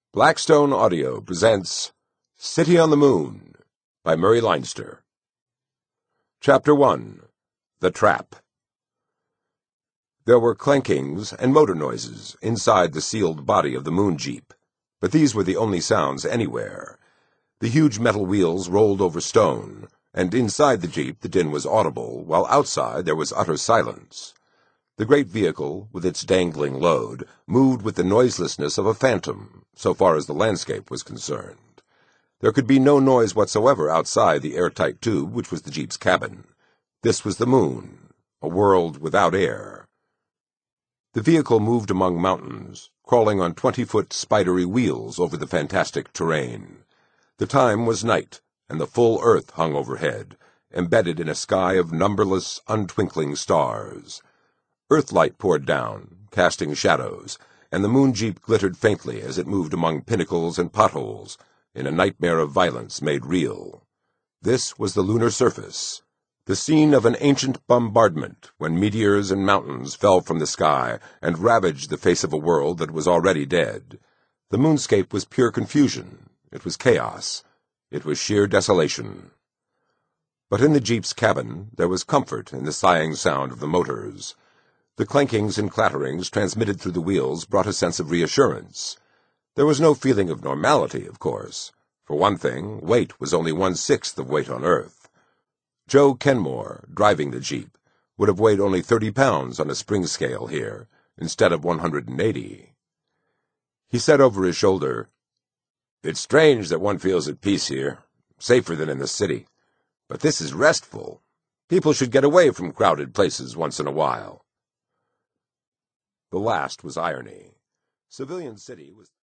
Blackstone Audio presents City on the Moon by Murray Leinster. Chapter 1. The Trap. There were clankings and motor noises inside the sealed body of the moon jeep, but these were the only sounds anywhere. The huge metal wheels rolled over stone, and inside the jeep the din was audible, while outside there was utter silence. The great vehicle, with its dangling load, moved with the noiselessness of a phantom, so far as the landscape was concerned. There could be no noise whatsoever outside the airtight tube which was the jeep's cabin. This was the moon, a world without air. The vehicle moved among mountains, crawling on 20-foot spidery wheels over the fantastic terrain. The time was night, and the full earth hung overhead, embedded in a sky of numberless, untwinkling stars. Earthlight poured down, casting shadows, and the moon jeep glittered faintly as it moved among pinnacles and potholes, in a nightmare of violence made real. This was the lunar surface, the scene of an ancient bombardment when meteors and mountains fell from the sky and ravaged the face of a world that was already dead. The moonscape was pure confusion. It was chaos. It was sheer desolation. But in the jeep's cabin there was comfort in the sighing sound of the motors. The clankings and clatterings transmitted through the wheels brought a sense of reassurance. There was no feeling of normality, of course. For one thing, weight was only 1/6 of weight on Earth. Joe Kenmore, driving the jeep, would have weighed only 30 pounds on a spring scale here, instead of 180. He said over his shoulder, "It's strange that one feels at peace here, safer than in the city. But this is restful. People should get away from crowded places once in a while." The last was irony. Civilian City was